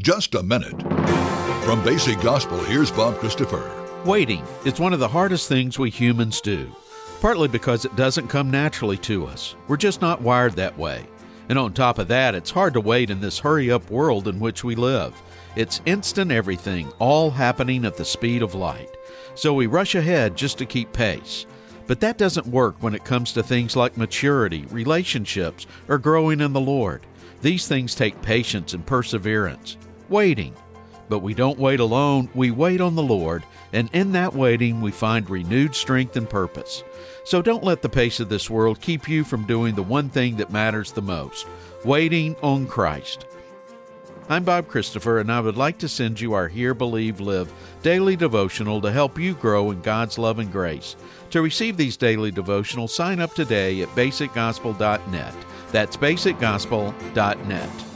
just a minute. From Basic Gospel, here's Bob Christopher. Waiting is one of the hardest things we humans do, partly because it doesn't come naturally to us. We're just not wired that way. And on top of that, it's hard to wait in this hurry-up world in which we live. It's instant everything, all happening at the speed of light. So we rush ahead just to keep pace. But that doesn't work when it comes to things like maturity, relationships, or growing in the Lord. These things take patience and perseverance. Waiting. But we don't wait alone, we wait on the Lord, and in that waiting we find renewed strength and purpose. So don't let the pace of this world keep you from doing the one thing that matters the most, waiting on Christ. I'm Bob Christopher, and I would like to send you our Hear, Believe, Live daily devotional to help you grow in God's love and grace. To receive these daily devotionals, sign up today at basicgospel.net. That's basicgospel.net.